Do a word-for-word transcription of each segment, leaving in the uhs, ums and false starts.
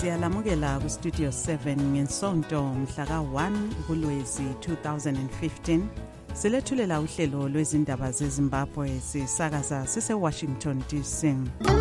Siyalamukela ku Studio seven ngensonto mhla ka one kuLwezi two thousand fifteen. Silethulela uhlelo lwezindaba zeZimbabwe sisakaza sise Washington D C.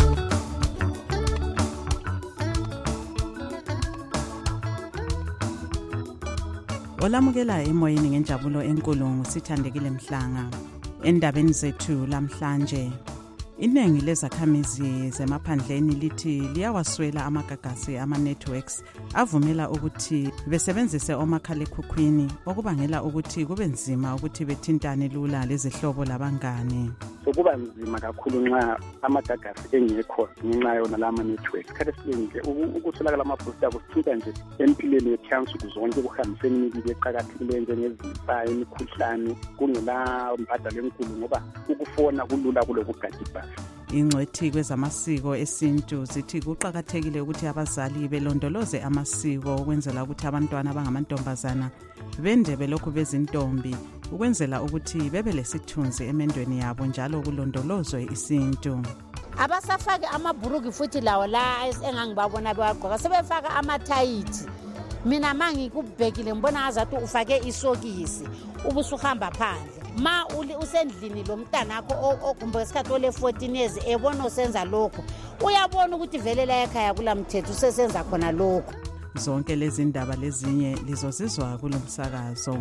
Olamukela emoyeni ngenjabulo enkulu ngusithandekile Mhlanga. Endabeni zethu lamhlanje, inengi lezakhamizi zemaphandleni lithi liyawaswela amagagasi ama-networks avumela ukuthi besebenzise omakhalekhukhwini okubangela ukuthi kube nzima ukuthi bethintane lula lezihlobo labangane. So kuba nzima kakhulu nxa amagagasi engekho ngenxa yona lama networks. Kade silinge ukutholakala ama-booster kusithinta nje empilweni yethu yansuku zonke kuhambiseni imibili eqakathekileyo njengezimfa, imikhuhlane, kungela mbhadalo enkulu ngoba ukufona kulula kulokugada ibhasi. Ingcwethi kwezamasiko esintu zithi kuqakathekile ukuthi abazali belondoloze amasiko ukwenzela ukuthi abantwana abangamantombazana bende belokhu bezintombi ukwenzela ukuthi bebe lesithunzi emendweni yabo njalo kulondolozwe isintu. Abasafake amabhuruki futhi lawo la engangibabona bewagqoka sebefaka amathayithi. Mina mangikubhekile ngibona azathi ufake isokisi ubusuhamba phandle. Ma uli usendlini lo mntana akho okumbe isikhathi ole fourteen years ebona usenza lokho uyabona ukuthi velela ekhaya kula mthetho usesenza khona lokho. Zonke lezi ndaba lezinye lizozizwa kulomsakazo.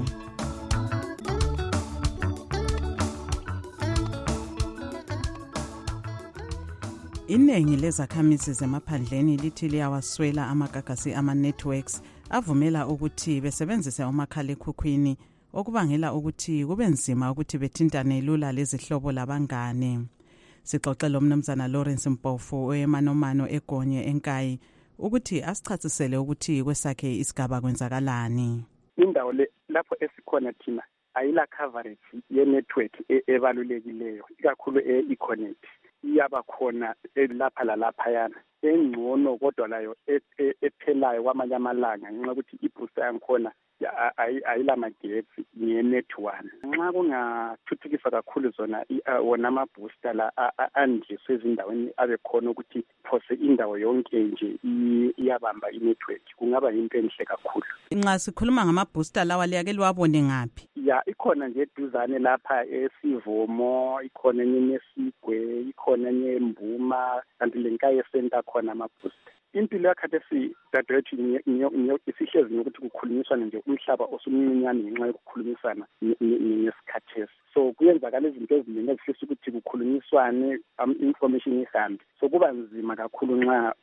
Inengi lezakhamizi zemaphandleni lithi liyawaswela amagagasi ama-networks avumela ukuthi besebenzise omakhalekhukhwini okubangela ukuthi kube nzima ukuthi bethintane lula lezihlobo labangane. Sixoxela umnumzana Lawrence Mpofu oyemanomano eGonye eNkayi ukuthi asichasisele ukuthi kwesakhe isigaba kwenzakalani. Indawo le lapho esikhona thina ayila coverage ye network ebalulekileyo ikakhulu e-Econet. Iyaba khona lapha lalapha yana engcono kodwa layo ephelayo kwamanye amalanga ngenxa ukuthi ibooster yankhona ayila magetsi nge-net one. Nxa kungathuthukisa kakhulu zona wona ama-booster la andiswe ezindaweni abe khona ukuthi phose indawo yonke nje iyabamba i-network kungaba yinto enhle kakhulu. Nxa sikhuluma ngama-booster lawa liyake liwabone ngaphi? Ya ikhona nje eduzane lapha eSivomo, ikhona enye eSigwe, ikhona enye eMbuma, kanti leNkayi center khona ama-booster. Impilo yakhathesi dadewethu isihlezi ngokuthi kukhulunyiswane nje umhlaba osumncinyane ngenxa yokukhulumisana ngesikhathesi. So kuyenzakala izinto eziningi ezifisa ukuthi kukhulunyiswane information ihambe. So kuba nzima kakhulu nxa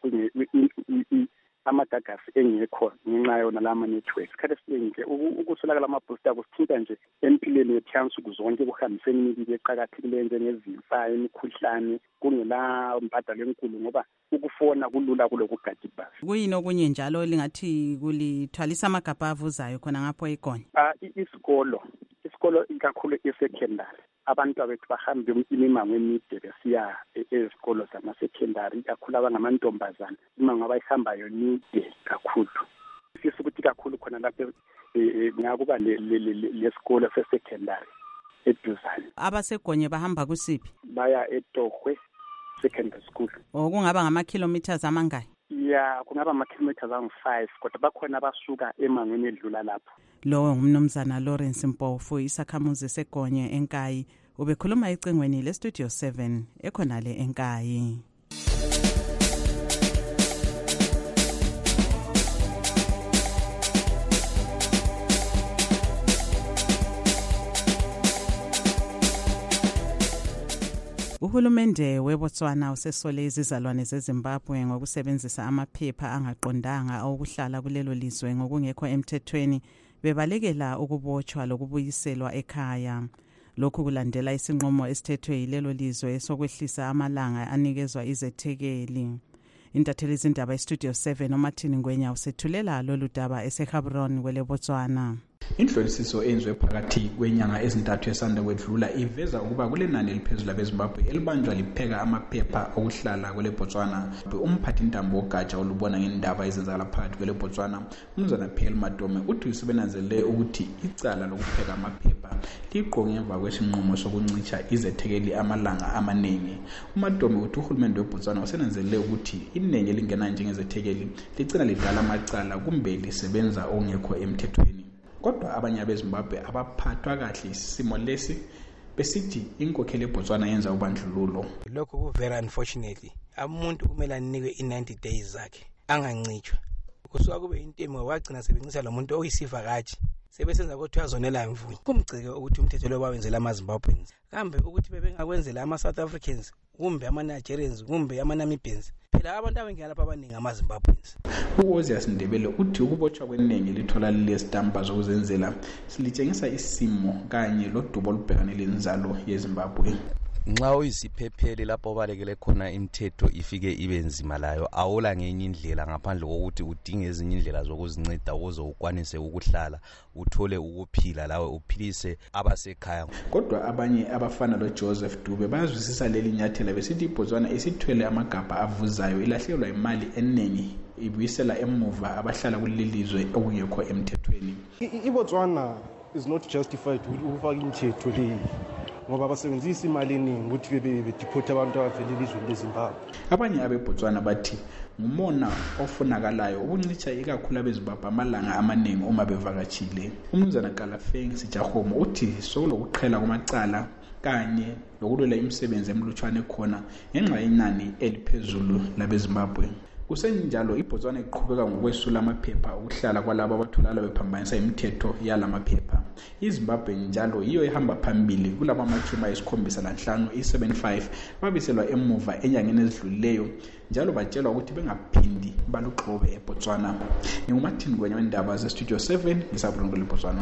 amagagasi engekho ngenxa yona lama networks. Kade silinge ukutholakala ama-booster kusithinta nje empilweni yethu yansuku zonke kuhambiseni imibili eqakathekileyo njengezimfa, imikhuhlane, kungela mbhadalo enkulu ngoba ukufona kulula kulokugada ibhasi. Kuyini okunye njalo lingathi kulithwalisa amagabha avuzayo khona ngapho eGonye? Ah isikolo isikolo ikakhulu e-secondary abantu abethu bahamba imimango emide besiya ezikolo zama-secondary kakhulu abangamantombazana imango abayihambayo mide kakhulu. Sifisa ukuthi kakhulu khona lapho ngakuba lesikolo se-secondary eduzane. Abasegonye bahamba kusiphi? Baya eTohwe secondary school. Okungaba ngama-kilometers amangaki? Ya kungaba ama-kilometers angu-five kodwa bakhona abasuka emangweni edlula lapho. Lo ngumnumzana Lawrence Mpofu isakhamuzi seGonye eNkayi ubekhuluma ecingweni leStudio seven ekhonale eNkayi. Uhulumende weBotswana usesole izizalwane zeZimbabwe ngokusebenzisa amaphepha angaqondanga okuhlala kulelo lizwe ngokungekho emthethweni bebalekela ukubotshwa lokubuyiselwa ekhaya. Lokhu kulandela isinqumo esithethwe yilelo lizwe esokwehlisa amalanga anikezwa izethekeli. Intatheli izindaba eStudio seven uMartin Ngwenya usethulela lolu daba eseGaborone kweleBotswana. Inhlolisiso enziwe phakathi kwenyanga ezintathu esanda kwedlula iveza ukuba kulenani eliphezulu abeZimbabwe elibanjwa lipheka amaphepha okuhlala kweleBotswana. Umphathi intambo wogatsha olubona ngendaba ezenzakala phakathi kweleBotswana, uMnumzana Phil Madome, uthi usebenanzelele ukuthi icala lokupheka amaphepha liqonge emva kwesinqumo sokuncitsha izethekeli amalanga amaningi. uMadomi uthi uhulumende weBotswana usenanzelele ukuthi iningi elingena njengezethekeli ligcina lidala amacala kumbe lisebenza ongekho emthethweni. Kodwa abanye abeZimbabwe abaphathwa kahle isimo lesi besithi inkokheli eBotswana yenza ubandlululo. Lokho ku very unfortunately umuntu kumele anikwe i-ninety days zakhe angancitshwa. Kusuka kube intimo wagcina sebenxisa lo muntu oyisivakashi sebesenza ukuthi azonela imvuyo. Kumgcike ukuthi umthetho lo bawenzela amaZimbabweans kambe ukuthi bebengakwenzela ama-South Africans kumbe ama-Nigerians kumbe ama-Namibians. Phela abantu abengela lapha abaningi amaZimbabweans. uOzias Ndebele uthi ukubotshwa kweningi lithola lesitampa zokuzenzela silitshengisa isimo kanye lodubo olubhekane lenzalo yeZimbabwe. Nxa uyisiphepheli lapho balekele khona imithetho ifike ibe nzima layo awula ngenye indlela ngaphandle kokuthi udinge ezinye indlela zokuzinceda ukuze ukwanise ukuhlala uthole ukuphila lawe uphilise abasekhaya. Kodwa abanye abafana loJoseph Dube bayazwisisa leli nyathela besithi iBotswana isithwele amagabha avuzayo ilahlekelwa imali eningi ibuyisela emuva abahlala kulelizwe okungekho emthethweni. iBotswana is not justified ukufaka imithetho leyi ngoba basebenzisa imali eningi ukuthi bebe bedeport abantu abavela elizweni leZimbabwe. Abanye abeBotswana bathi ngumona ofunakalayo ukuncitsha ikakhulu abeZimbabwe amalanga amaningi uma bevakatshile. Umnumzana Kalafeng Sijahomo uthi sokulokuqhela kwamacala kanye lokulwela imisebenzi emlutshwane khona ngenxa yenani eliphezulu labeZimbabwe. Kusenjalo iBotswana iqhubeka ngokwesula amaphepha okuhlala kwalabo abatholakala bephambanisa imithetho yalamaphepha. iZimbabwe njalo iyo ehamba phambili kulabo amachumi ayisikhombisa lanhlanu i-seventy-five babiselwa emuva enyangeni ezidlulileyo njalo batshelwa ukuthi bengaphindi balugxobe eBotswana. NginguMartin Ngwenya wendaba zeStudio seven ngisabulungile eBotswana.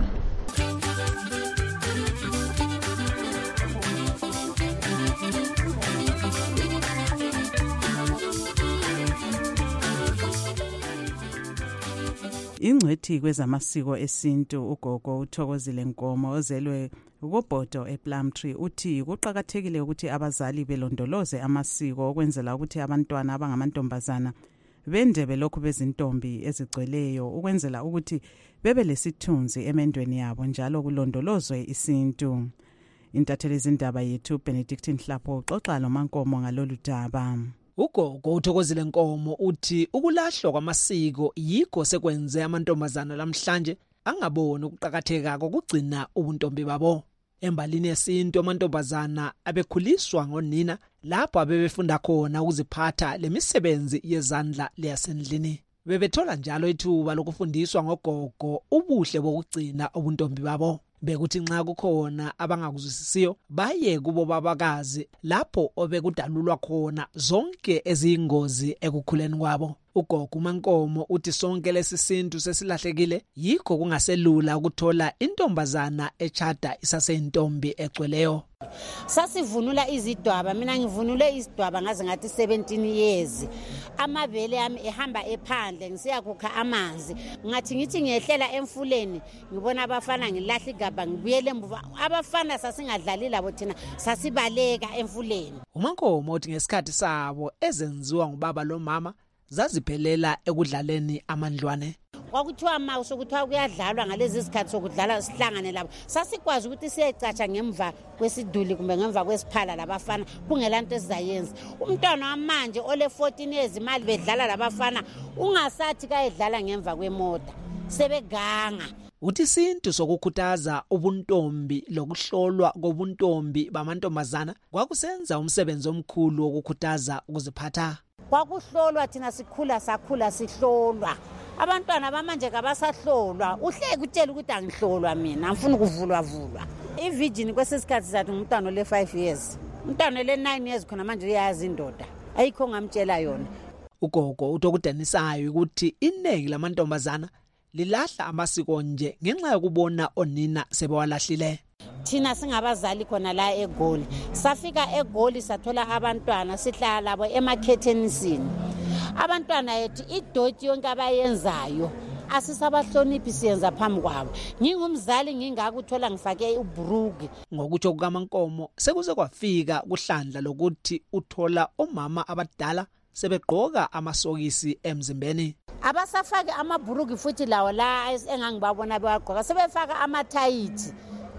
Ingcwethi kwezamasiko esintu ugogo uThokozile Nkomo ozelwe uKobhodo ePlumtree uthi kuqhakathekile ukuthi abazali belondoloze amasiko okwenzela ukuthi abantwana abangamantombazana bende belokhu bezintombi ezigcweleyo ukwenzela ukuthi bebe lesithunzi emendweni yabo njalo kulondolozwe isintu. Intatheli izindaba yethu Benedictine Hlapho uxoxa loMankomo ngalolu daba. Ugogo uThokozile Nkomo uthi ukulahlwa kwamasiko yikho sekwenze amantombazana lamhlanje angaboni ukuqhakatheka kokugcina ubuntombi babo. Embalini yesintu amantombazana abekhuliswa ngonina lapho abebefunda khona ukuziphatha lemisebenzi yezandla leyasendlini. Bebethola njalo ithuba lokufundiswa ngogogo ubuhle bokugcina ubuntombi babo. Bekuthi nxa kukhona abangakuzwisisiyo baye kubo babakazi lapho obekudalulwa khona zonke eziyingozi ekukhuleni kwabo. Ugogo uMankomo uthi sonke lesisintu sesilahlekile yikho kungaselula ukuthola intombazana echada isaseyintombi egcweleyo. Sasivunula izidwaba, mina ngivunule izidwaba ngaze ngathi seventeen years. Amabele ami ehamba ephandle ngisiya kukha amanzi. Ngathi ngithi ngiyehlela emfuleni ngibona abafana ngilahla igabha ngibuyele embuva. Abafana sasingadlali labo thina sasibaleka emfuleni. uMankomo uthi ngesikhathi sabo ezenziwa ngubaba lo mama zaziphelela ekudlaleni amandlwane. Kwakuthiwa ma usokuthiwa kuyadlalwa ngalezi zikhathi sokudlala sihlangane labo sasikwazi ukuthi siyecatsha ngemva kwesiduli kumbe ngemva kwesiphala labafana kungelanto esizayenza. Umntwana wamanje ole fourteen years imali bedlala labafana ungasathi kayedlala ngemva kwemota sebeganga. Uthi isintu sokukhuthaza ubuntombi lokuhlolwa kobuntombi bamantombazana kwakusenza umsebenzi omkhulu wokukhuthaza ukuziphatha. Kwakuhlolwa thina sikhula sakhula sihlolwa. Abantwana bamanje kabasahlolwa. Uhleke utshela ukuthi angihlolwa mina, ngifuna ukuvulwa vulwa. Ivirgin kwesisikhathi sathi umntwana le five years. Umntwana le nine years khona manje uyazi indoda. Ayikho ngamtshela yona. Ugogo utokudanisayo ukuthi inengi lamantombazana lilahla amasiko nje ngenxa yokubona onina sebewalahlile. Thina singabazali khona la eGoli. Safika eGoli sathola abantwana sihlala labo emakhethenisini. Abantwana yethu idoti yonke abayenzayo asisabahloniphi siyenza phambi kwabo. Ngingumzali ngingakuthola ngifake ubrugi. Ngokuthi kukaMankomo sekuze kwafika kuhlandla lokuthi uthola omama abadala sebegqoka amasokisi emzimbeni. Abasafake amabhurugi futhi lawo la engangibabona bewagqoka sebefaka amathayithi.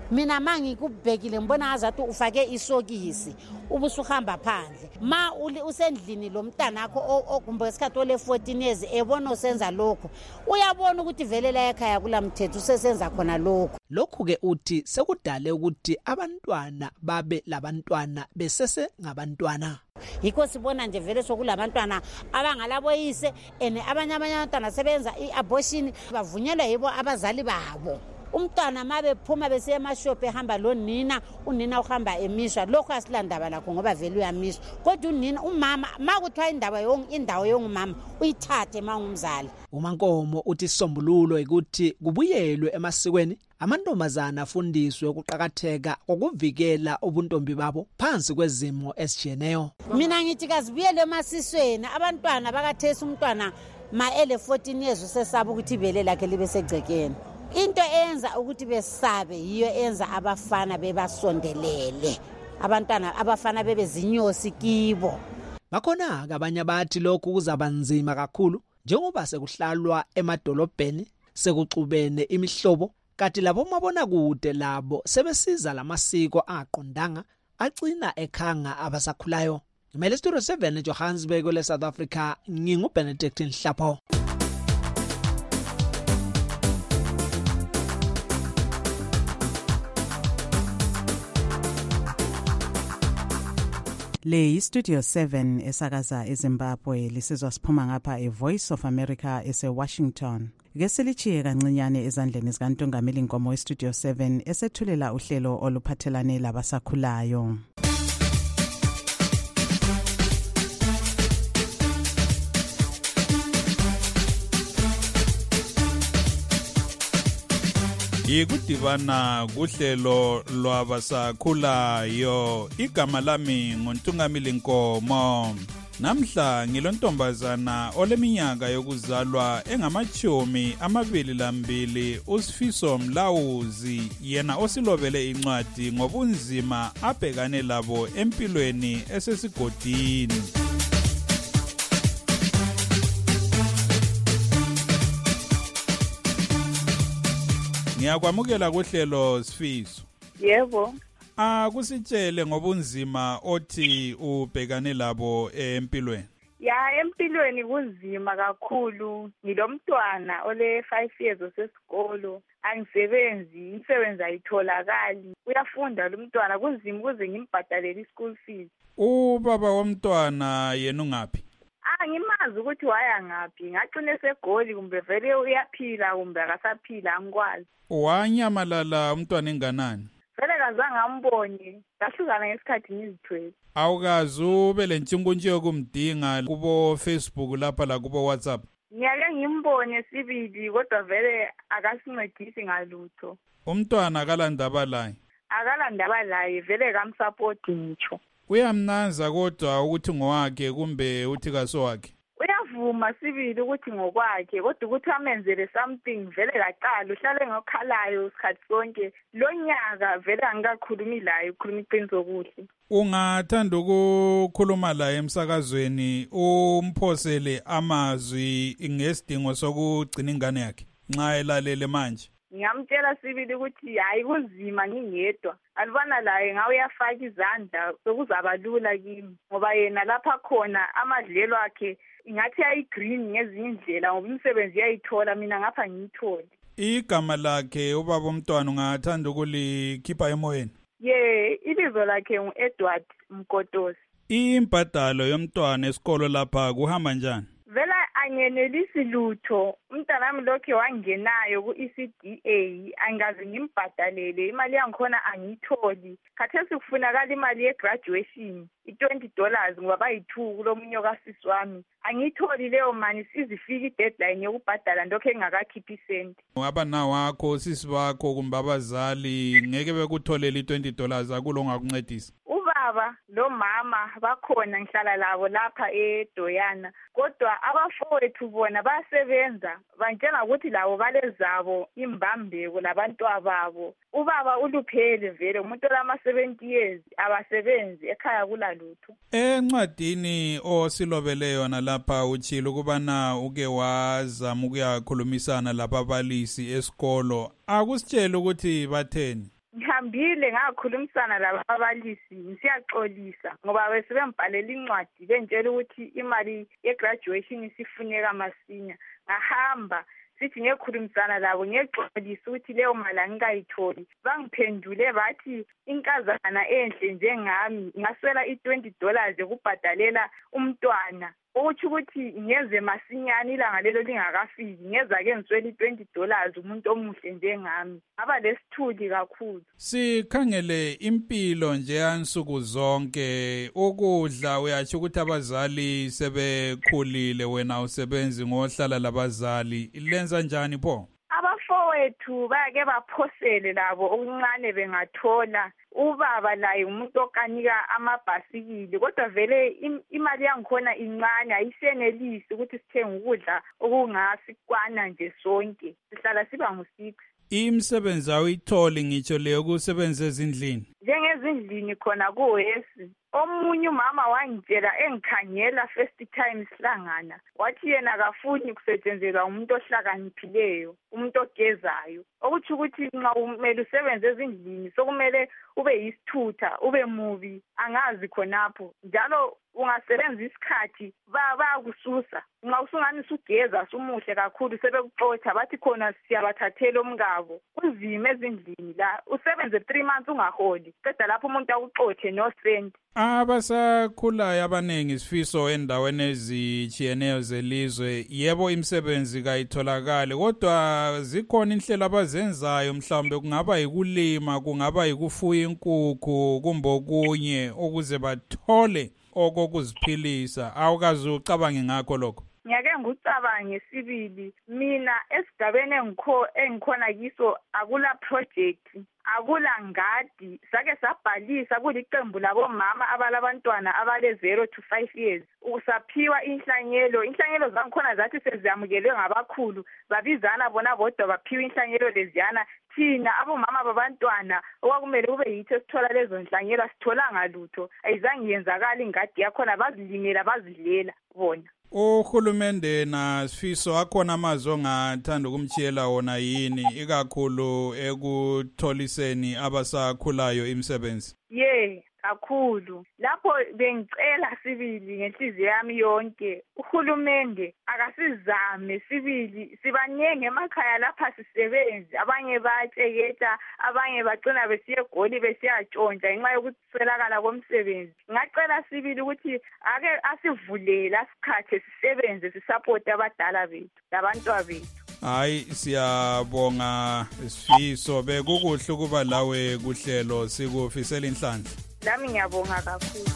mina mangikubhekile ngibona azathi ufake isokisi ubusuhamba phandle ma usendlini lo mntana akho okumbe isikhathi ole fourteen years ebona usenza lokho uyabona ukuthi velela ekhaya kulamthetho usesenza khona lokho. Lokhu ke uthi sekudale ukuthi abantwana babe labantwana besese ngabantwana. Yikho sibona nje vele sokulabantwana abangalaboyise ene abanye abanye abantwana sebenza iabortion bavunyelwa yibo abazali babo. Umntwana mabe phuma bese emashop ehamba lo nina unina uhamba emisha lokho asilandaba lakho ngoba vele uyamisha kodwa unina umama makuthiwa indaba yonke indawo yongumama uyithathe mangumzali. uMankomo uthi isombululo ukuthi kubuyelwe emasikweni amantombazana afundiswe ukuqhakatheka kokuvikela ubuntombi babo phansi kwezimo esijeneyo. Mina ngithi kazibuyele emasisweni abantwana bakathesa umntwana ma ele fourteen years usesaba ukuthi ibele lakhe libe segcekeni. Into eyenza ukuthi besabe yiyo enza abafana bebasondelele abantwana abafana bebe zinyosi kibo. Bakhona abanye abathi lokhu kuzabanzima kakhulu njengoba sekuhlalwa emadolobheni sekuxubene imihlobo kanti labo mabona kude labo sebesiza lamasiko aqondanga agcina ekhanga abasakhulayo. Imele Studio seven eJohannesburg le South Africa ngingu Benedict Nhlapho. Le iStudio seven esakaza eZimbabwe lisizwa siphuma ngapha eVoice of America ese Washington. Ke selichiye kancinyane ezandleni zikaNtungameli Nkomo weStudio seven esethulela uhlelo oluphathelane labasakhulayo. Yikudibana kuhlelo lwabasakhulayo. Igama lami nguNtungameli Nkomo. Namhla ngilontombazana oleminyaka yokuzalwa engamachumi amabili lambili uSifiso Mlawuzi yena osilobele incwadi ngobunzima abhekane labo empilweni esesigodini. Ngiyakwamukela kuhlelo Sifiso. Yebo. Ah kusitshele ngobunzima othi ubhekane labo empilweni. Ya empilweni kunzima kakhulu. Ngilomntwana ole five years osesikolo. Angisebenzi, imisebenzi ayitholakali. Uyafunda lo mntwana kunzima ukuze ngimbhadalele i-school fees. Ubaba womntwana yena ungaphi? Ah ngimazi ukuthi waya ngaphi. Ngacine segoli kumbe vele uyaphila kumbe akasaphila angikwazi. Wanyamalala umntwana enganani? Vele kazange ambone, kahlukana ngesikhathi ngizithwele. Awukazi ube lentshinkuntshe yokumdinga kubo Facebook lapha la kubo WhatsApp? Ngiyake ngimbone sibili kodwa vele akasincedisi ngalutho. Umntwana akalandaba laye? Akalandaba laye vele kamsupport ngitsho. Uyamnanza kodwa ukuthi ngowakhe kumbe uthi kasowakhe? Uyavuma sibili ukuthi ngokwakhe kodwa ukuthi amenzele something vele kaqala uhlale ngokhalayo isikhathi sonke lo nyaka vele angikakhulumi laye ukhuluma iqiniso kuhle. Ungathanda ukukhuluma la emsakazweni umphosele amazwi ngesidingo sokugcina ingane yakhe nxa elalele manje? Ngiyamtshela sibili ukuthi hayi kunzima ngingedwa alibana laye ngawe uyafaka izandla sokuzaba lula kimi ngoba yena lapha khona amadlelo akhe ingathi ayigreen ngezinye indlela ngoba umsebenzi uyayithola mina ngapha ngiyitholi. Igama lakhe ubaba umntwana ungathanda ukulikhipha emoyeni? Ye ibizo lakhe nguEdward Mkotosi. Imbadalo yomntwana esikolo lapha kuhamba njani? Vela angenelisi lutho umntanami lokhe wangenayo ku-E C D A angazi ngimbhadalele imali yangikhona angiyitholi khathesi kufunakala imali ye-graduation i-twenty dollars ngoba bayi-two kulomunye kasisi wami angiyitholi leyo mani sizifika i-deadline yokubhadala ndokho engakakhiphi isenti. Abana wakho osisi bakho kumbe abazali ngeke bekutholele i-twenty dollars akulo ongakuncedisa? Ubaba lo mama bakhona ngihlala labo lapha eDoyana kodwa abafowethu bona basebenza bantshela ukuthi labo balezabo imbambeko labantwana babo. Ubaba uluphele vele umuntu olama seventy years abasebenzi ekhaya kulalutho. Encwadini osilobele yona lapha utshilo kubana uke wazama ukuyakhulumisana lababalisi esikolo akusitshela ukuthi batheni? ngihambile ngakhulumisana lababalisi ngisiyaxolisa ngoba besebembhalela incwadi bentshela ukuthi imali ye-graduation isifuneka masinya. Ngahamba sithi ngekhulumisana labo ngexolisa ukuthi leyo mali angikayitholi. Bangiphendule bathi inkazana enhle njengami ngaswela i-twenty dollars yokubhadalela umntwana. Ukuthi ukuthi ngeze masinyane ilanga lelo lingakafiki ngeza ke ngiswela i-twenty dollars umuntu omuhle njengami. Ngaba lesithuli kakhulu. Sikhangele impilo nje yansuku zonke, ukudla uyathi ukuthi abazali sebekhulile wena usebenzi ngohlala labazali, lenza njani pho? Abafowethu bayake baphosele labo okuncane bengathola. Ubaba laye umuntu okanika amabhasikili kodwa vele im, imali yangikhona incane ayisenelisi ukuthi sithenge ukudla okungasikwana nje sonke. Sihlala siba ngu-six. Imisebenzi awuyitholi ngitsho leyo kusebenza ezindlini. Njengezindlini khona kuwesi. Omunye umama wangitshela engikhangela first time sihlangana. Wathi yena kafuni kusetshenzela umuntu ohlakaniphileyo, umuntu ogezayo. Okuthi ukuthi nxa umele usebenze ezindlini sokumele ube yisithutha, ube mubi, angazi khonapho. Njalo ungasebenza isikhathi bayakususa. Nxa usungani usugeza sumuhle kakhulu sebekuxotsha bathi khona siyabathathela omngabo. Kunzima ezindlini la. Usebenze three months ungaholi. Qeda lapho umuntu akuxotshe no cent. Abasakhulayo abaningi sifiso endaweni ezitshiyeneyo zelizwe, yebo imisebenzi kayitholakale kodwa zikhona inhlelo abazenzayo, mhlawumbe kungaba yikulima, kungaba yikufuya inkukhu kumbe okunye ukuze bathole okokuziphilisa. Awukazi ucabange ngakho lokho? Ngiyake ngucabange sibili. Mina esigabeni engikho engikhona kiso akula project, akula ngadi. Sake sabhalisa kuliqembu labomama abalabantwana abale zero to five years. Usaphiwa inhlanyelo. Inhlanyelo zangikhona zathi seziyamukelwe ngabakhulu. Babizana bona bodwa baphiwa inhlanyelo leziyana. Thina abomama babantwana okwakumele kube yithi esithola lezo nhlanyelo sitholanga lutho. Ayizange yenzakala ingadi yakhona bazilimela bazidlela bona. Uhulumende na sifiso akhona amazwi ongathanda ukumtshiyela wona yini ikakhulu ekutholiseni abasakhulayo imisebenzi? Yeah, kakhulu. Lapho bengicela sibili ngenhliziyo yami yonke uhulumende akasizame sibili, sibanenge emakhaya lapha sisebenzi, abanye bayatsheketa, abanye bagcina besiye egoli besiyatshontsha ngenxa yokuthi swelakala komsebenzi. Ngacela sibili ukuthi ake asivulele asikhathe sisebenze sisupport abadala bethu labantwana bethu. Hayi siyabonga sifiso, bekukuhle ukuba lawe kuhlelo, sikufisela inhlanhla. Nami ngiyabonga kakhulu.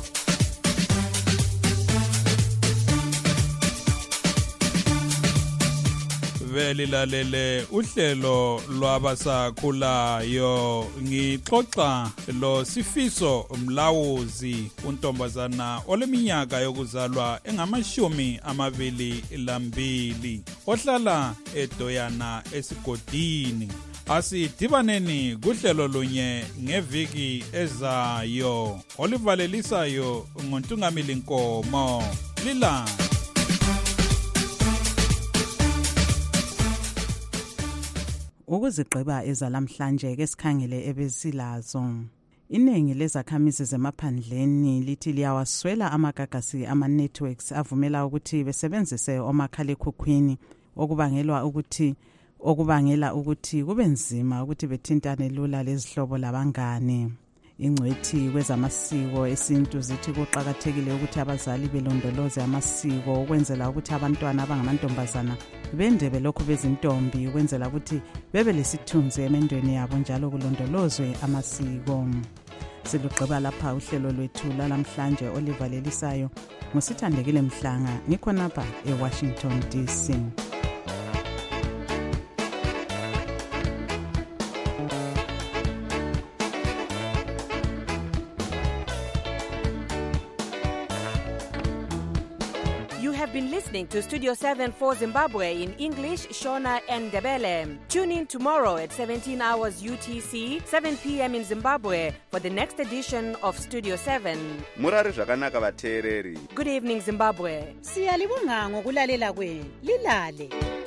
Velilalele uhlelo lwabasakhulayo, ngixoxa lo Sifiso Mlawuzi, untombazana oleminyaka yokuzalwa engamashumi amabili lambili, ohlala eDoyana esigodini. Asidibaneni kuhlelo lunye ngeviki ezayo, olivalelisayo ngontungamili Nkomo. Lila ukuzigqiba ezalamhlanje ke sikhangele ebesilazo. Iningi lezakhamizi zemaphandleni lithi liyawaswela amagagasi ama-networks avumela ukuthi besebenzise omakhalekhukhwini, okubangelwa ukuthi okubangela ukuthi kube nzima ukuthi bethintane lula lezihlobo labangane. Ingcwethi kwezamasiko esintu zithi kuqakathekile ukuthi abazali belondoloze amasiko ukwenzela ukuthi abantwana abangamantombazana bende belokhu bezintombi, ukwenzela ukuthi bebe lesithunzi emendweni yabo njalo kulondolozwe amasiko. Silugqiba lapha uhlelo lwethu lalamhlanje olivalelisayo. Ngusithandekile Mhlanga, ngikhonapha eWashington D C. Been listening to Studio seven for Zimbabwe in English, Shona and Ndebele. Tune in tomorrow at seventeen hours U T C, seven p.m. in Zimbabwe for the next edition of Studio seven. Murari zvakanaka vateereri. Good evening, Zimbabwe. Siyalibonga ngokulalela kwenu. Lilale.